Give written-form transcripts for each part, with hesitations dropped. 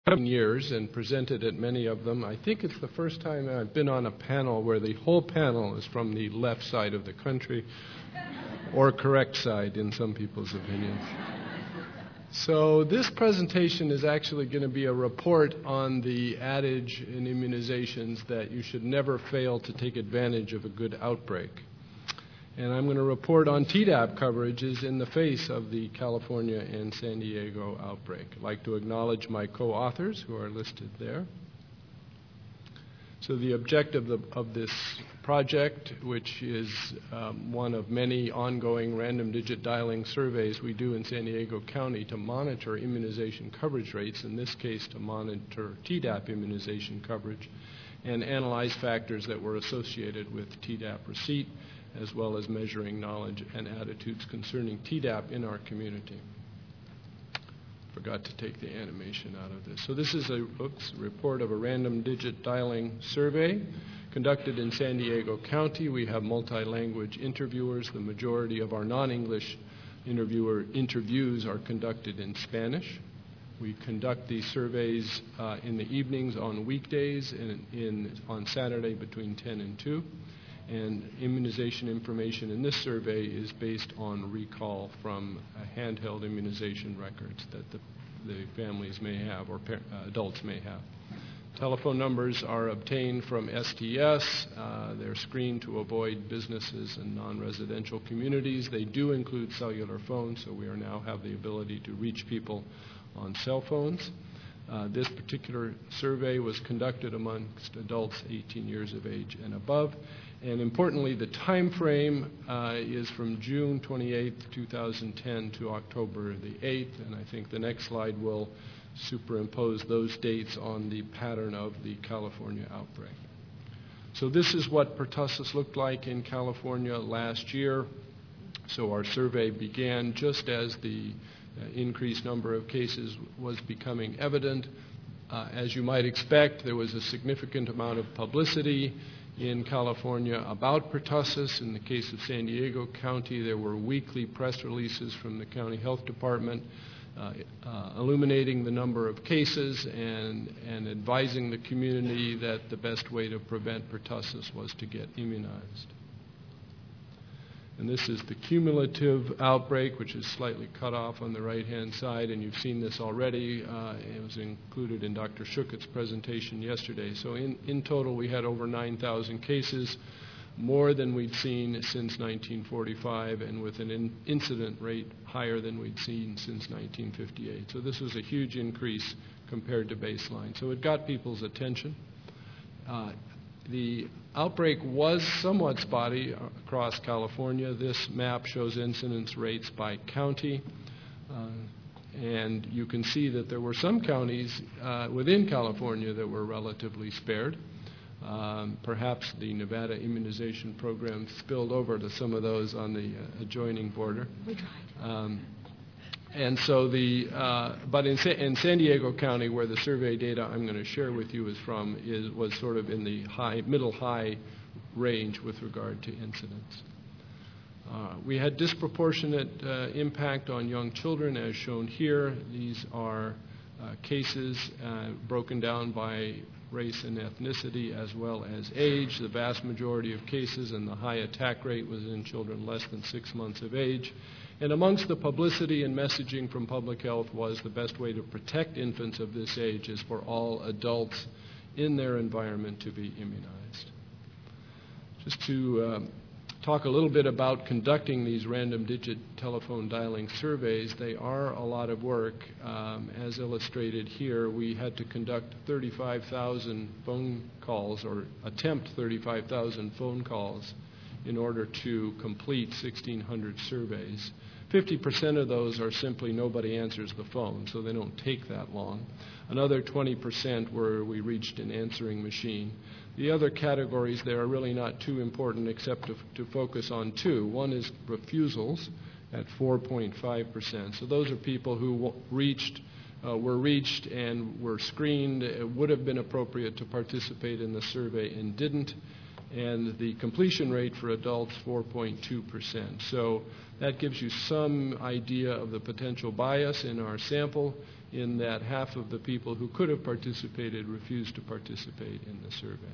years and presented at many of them. I think it's the first time I've been on a panel where the whole panel is from the left side of the country, or correct side in some people's opinions. So this presentation is actually going to be a report on the adage in immunizations that you should never fail to take advantage of a good outbreak. And I'm going to report on Tdap coverages in the face of the California and San Diego outbreak. I'd like to acknowledge my co-authors who are listed there. So the objective of this project, which is one of many ongoing random digit dialing surveys we do in San Diego County to monitor immunization coverage rates, in this case to monitor Tdap immunization coverage, and analyze factors that were associated with Tdap receipt, as well as measuring knowledge and attitudes concerning Tdap in our community. Forgot to take the animation out of this. So this is a report of a random digit dialing survey conducted in San Diego County. We have multi-language interviewers. The majority of our non-English interviews are conducted in Spanish. We conduct these surveys in the evenings on weekdays and on Saturday between 10 and 2. And immunization information in this survey is based on recall from handheld immunization records that the families may have or adults may have. Telephone numbers are obtained from STS. They're screened to avoid businesses and non-residential communities. They do include cellular phones, so we now have the ability to reach people on cell phones. This particular survey was conducted amongst adults 18 years of age and above. And importantly, the time frame is from June 28, 2010 to October the 8th. And I think the next slide will superimpose those dates on the pattern of the California outbreak. So this is what pertussis looked like in California last year. So our survey began just as the increased number of cases was becoming evident. As you might expect, there was a significant amount of publicity in California about pertussis. In the case of San Diego County, there were weekly press releases from the county health department illuminating the number of cases and advising the community that the best way to prevent pertussis was to get immunized. And this is the cumulative outbreak, which is slightly cut off on the right-hand side, and you've seen this already. It was included in Dr. Schuchat's presentation yesterday. So in total, we had over 9,000 cases, more than we'd seen since 1945, and with an incident rate higher than we'd seen since 1958. So this was a huge increase compared to baseline. So it got people's attention. The outbreak was somewhat spotty across California. This map shows incidence rates by county. And you can see that there were some counties within California that were relatively spared. Perhaps the Nevada immunization program spilled over to some of those on the adjoining border. We tried. And so but in San Diego County, where the survey data I'm going to share with you is from, was sort of in the middle-high range with regard to incidence. We had disproportionate impact on young children, as shown here. These are cases broken down by race and ethnicity as well as age. The vast majority of cases and the high attack rate was in children less than 6 months of age. And amongst the publicity and messaging from public health was the best way to protect infants of this age is for all adults in their environment to be immunized. Just to talk a little bit about conducting these random digit telephone dialing surveys, they are a lot of work. As illustrated here, we had to conduct 35,000 phone calls or attempt 35,000 phone calls in order to complete 1,600 surveys. 50% of those are simply nobody answers the phone, so they don't take that long. Another 20% where we reached an answering machine. The other categories there are really not too important except to focus on two. One is refusals at 4.5%. So those are people who were reached and were screened. It would have been appropriate to participate in the survey and didn't. And the completion rate for adults, 4.2%. So that gives you some idea of the potential bias in our sample. in that half of the people who could have participated refused to participate in the survey.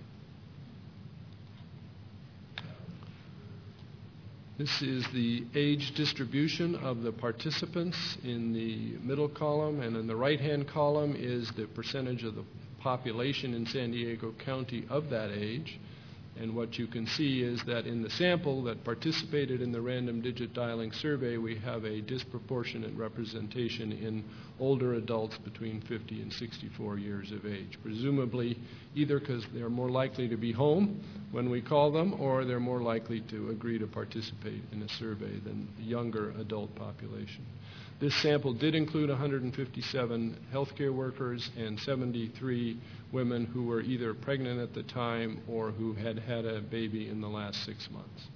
This is the age distribution of the participants in the middle column, and in the right-hand column is the percentage of the population in San Diego County of that age. And what you can see is that in the sample that participated in the random digit dialing survey, we have a disproportionate representation in older adults between 50 and 64 years of age, presumably either because they're more likely to be home when we call them, or they're more likely to agree to participate in a survey than the younger adult population. This sample did include 157 healthcare workers and 73 women who were either pregnant at the time or who had had a baby in the last 6 months.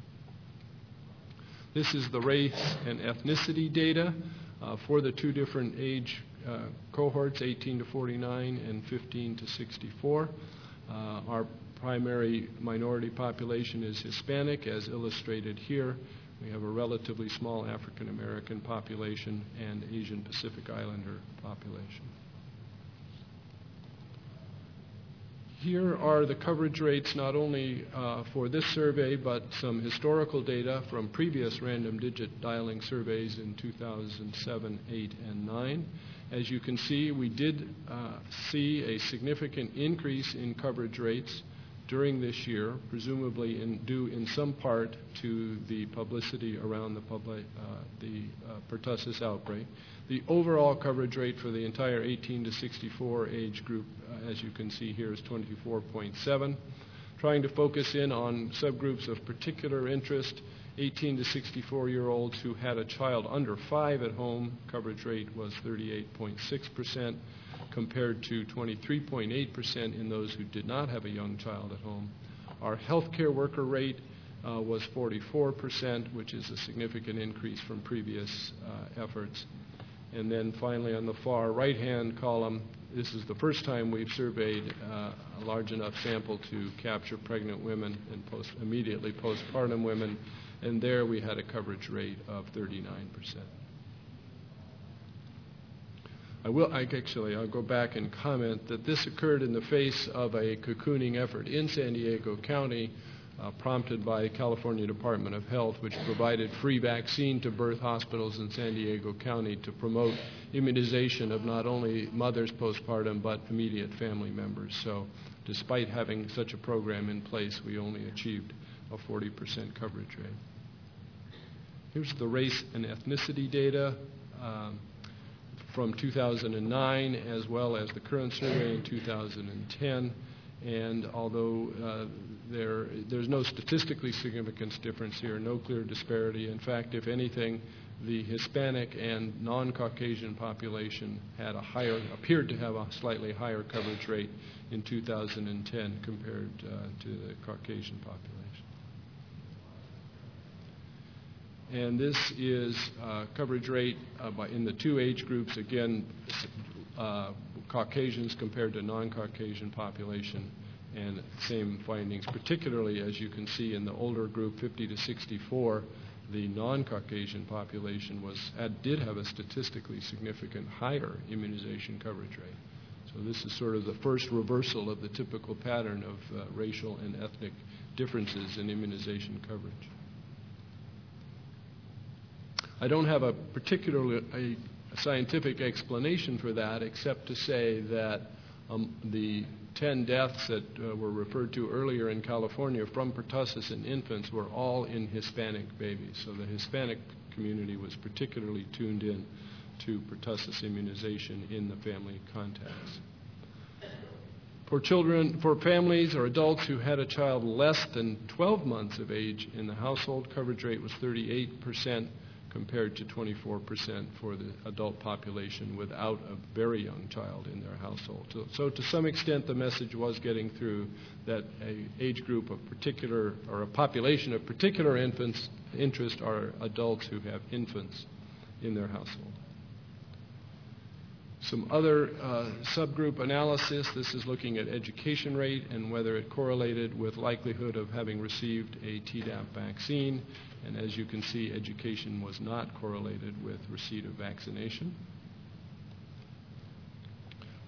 This is the race and ethnicity data for the two different age cohorts, 18 to 49 and 15 to 64. Our primary minority population is Hispanic, as illustrated here. We have a relatively small African American population and Asian Pacific Islander population. Here are the coverage rates not only for this survey, but some historical data from previous random digit dialing surveys in 2007, 8, and 9. As you can see, we did see a significant increase in coverage rates during this year, presumably due in some part to the publicity around the pertussis outbreak. The overall coverage rate for the entire 18 to 64 age group, as you can see here, is 24.7. Trying to focus in on subgroups of particular interest, 18 to 64-year-olds who had a child under 5 at home, coverage rate was 38.6%. compared to 23.8% in those who did not have a young child at home. Our healthcare worker rate was 44%, which is a significant increase from previous efforts. And then finally, on the far right-hand column, this is the first time we've surveyed a large enough sample to capture pregnant women and immediately postpartum women, and there we had a coverage rate of 39%. I'll go back and comment that this occurred in the face of a cocooning effort in San Diego County prompted by the California Department of Health, which provided free vaccine to birth hospitals in San Diego County to promote immunization of not only mothers postpartum but immediate family members. So despite having such a program in place, we only achieved a 40% coverage rate. Here's the race and ethnicity data from 2009, as well as the current survey in 2010. And although there's no statistically significant difference here, no clear disparity. In fact, if anything, the Hispanic and non-Caucasian population appeared to have a slightly higher coverage rate in 2010 compared to the Caucasian population. And this is coverage rate in the two age groups, again, Caucasians compared to non-Caucasian population, and same findings, particularly as you can see in the older group, 50 to 64, the non-Caucasian population did have a statistically significant higher immunization coverage rate. So this is sort of the first reversal of the typical pattern of racial and ethnic differences in immunization coverage. I don't have a particularly scientific explanation for that, except to say that the 10 deaths that were referred to earlier in California from pertussis in infants were all in Hispanic babies. So the Hispanic community was particularly tuned in to pertussis immunization in the family context. For families or adults who had a child less than 12 months of age in the household, coverage rate was 38%. Compared to 24% for the adult population without a very young child in their household. So to some extent, the message was getting through that an age group of particular, or a population of particular interest are adults who have infants in their household. Some other subgroup analysis, this is looking at education rate and whether it correlated with likelihood of having received a Tdap vaccine. And as you can see, education was not correlated with receipt of vaccination.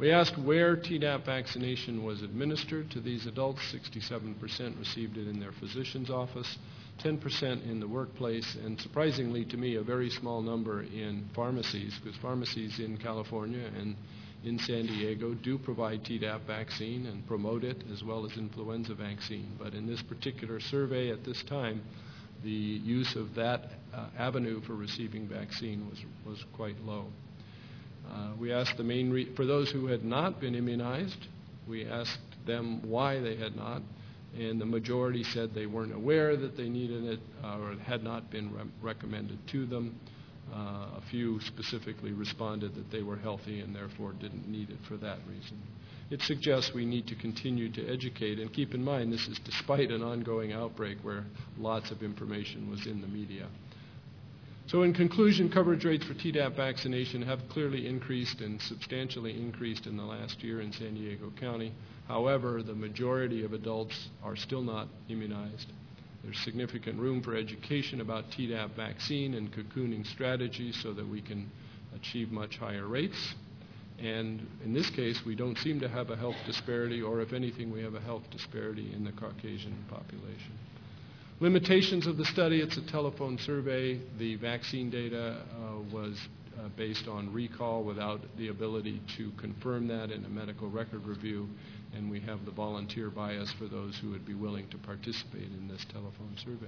We asked where Tdap vaccination was administered to these adults. 67% received it in their physician's office, 10% in the workplace, and surprisingly to me, a very small number in pharmacies, because pharmacies in California and in San Diego do provide Tdap vaccine and promote it, as well as influenza vaccine. But in this particular survey at this time, the use of that avenue for receiving vaccine was quite low. We asked for those who had not been immunized, we asked them why they had not, and the majority said they weren't aware that they needed it or it had not been recommended to them. A few specifically responded that they were healthy and therefore didn't need it for that reason. It suggests we need to continue to educate, and keep in mind this is despite an ongoing outbreak where lots of information was in the media. So in conclusion, coverage rates for Tdap vaccination have clearly increased and substantially increased in the last year in San Diego County. However, the majority of adults are still not immunized. There's significant room for education about Tdap vaccine and cocooning strategies so that we can achieve much higher rates. And in this case, we don't seem to have a health disparity, or if anything, we have a health disparity in the Caucasian population. Limitations of the study: it's a telephone survey. The vaccine data was based on recall without the ability to confirm that in a medical record review, and we have the volunteer bias for those who would be willing to participate in this telephone survey.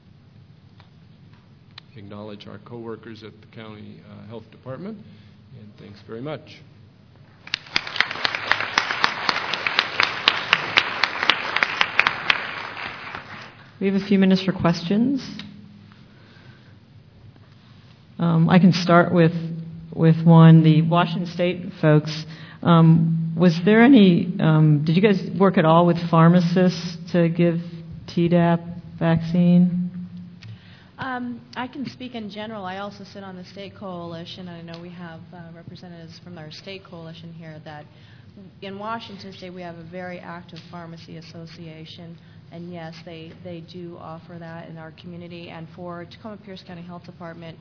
Acknowledge our coworkers at the County Health Department, and thanks very much. We have a few minutes for questions. I can start with one. The Washington State folks, was there any, did you guys work at all with pharmacists to give Tdap vaccine? I can speak in general. I also sit on the state coalition. I know we have representatives from our state coalition here that in Washington State we have a very active pharmacy association. And yes, they do offer that in our community. And for Tacoma Pierce County Health Department,